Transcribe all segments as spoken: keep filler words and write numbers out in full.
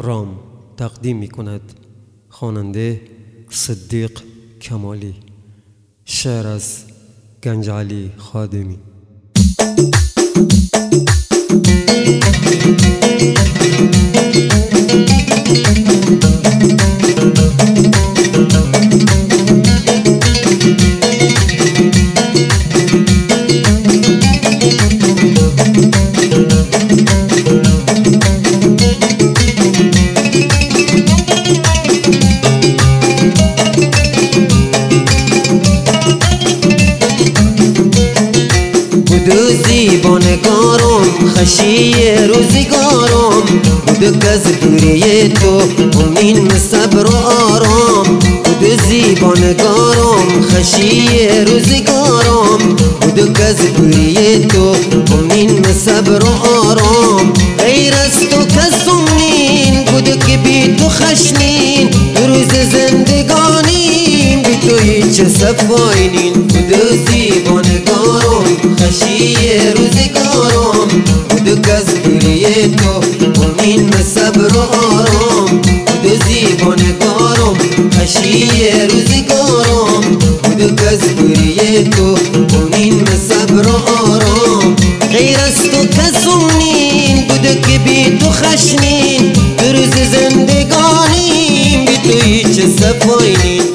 رام تقدیم می کند خواننده صدیق کمالی. شعر از گنج علی خادمی. بودو زیبانگارم خشی روزگارم، بودو که از دوری تو امین صبر و آرام. بودو زیبانگارم خشی روزگارم، بودو که از دوری تو امین صبر و آرام. غیر از تو کسم نین، بودو که بی تو خشنین، روز زندگانیم بی تو هیچ صفای نین. بودو زیبانگارم خشی روزگارم، بودو که از دوری تو امین صبر و آرام. بودو زیبانگارم خشی روزگارم، بودو که از دوری تو امین صبر و آرام. غیر از تو کسم نین، بودو که بی تو خشنین، روز زندگانیم بی تو هیچ صفای نین.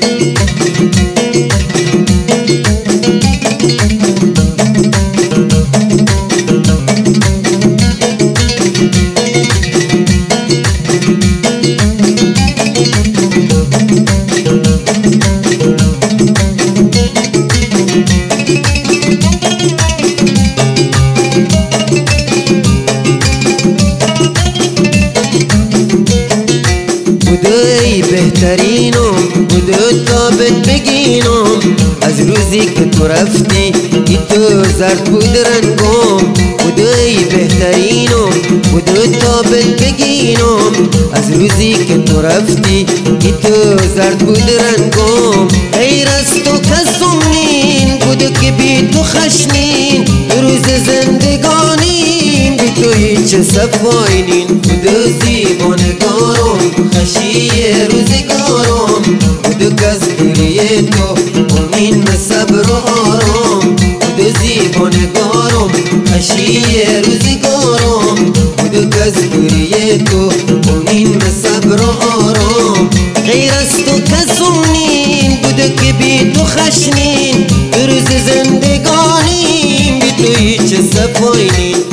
بودوی بهترینم، بودو تابت بگینم، از روزی که تو رفتی ای تو زرد بود رنگم. بودوی بهترینم، بودو تابت بگینم، از روزی که تو رفتی ای تو زرد بود رنگم. غیر از تو کسم نین، بودو که بی تو خشنین، روز زندگانیم بی تو هیچ صفای نین. بودو زیبانگارم خشی روزگارم، بودو که از دوری تو امین صبر و آرام. بودو زیبانگارم خشی روزگارم، بودو که از دوری تو امین صبر و آرام. غیر از تو کسم نین، بودو که بی تو خشنین، روز زندگانیم بی تو هیچ صفای نین.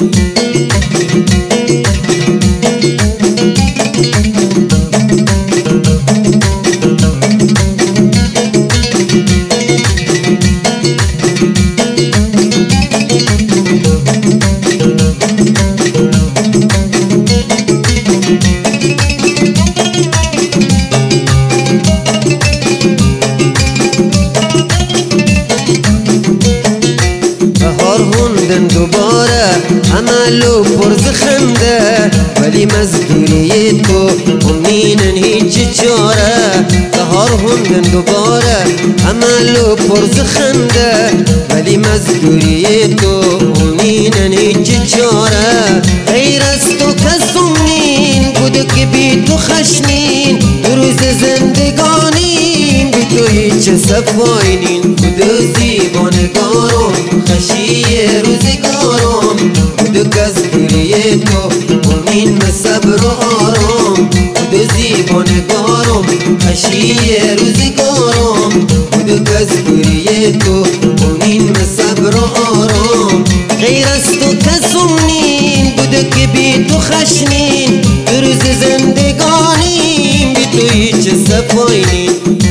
بهار هوندن دوباره عملو پرز خنده، ولی مزدوری تو امینن هیچ چاره. بهار هوندن دوباره عملو پرز خنده، ولی مزدوری تو امینن هیچ چاره. غیر از تو کسم نین، بودو که بی تو خشنین، روز زندگانیم بی تو هیچ صفای نین. بودو زیبانگارم خشی روزگارم، بودو که از دوری تو امین صبر و آرام. بودو زیبانگارم خشی روزگارم، بودو که از دوری تو امین صبر و آرام. غیر از تو کسم نین، بودو که بی تو خشنین، روز زندگانیم بی تو هیچ صفای نین.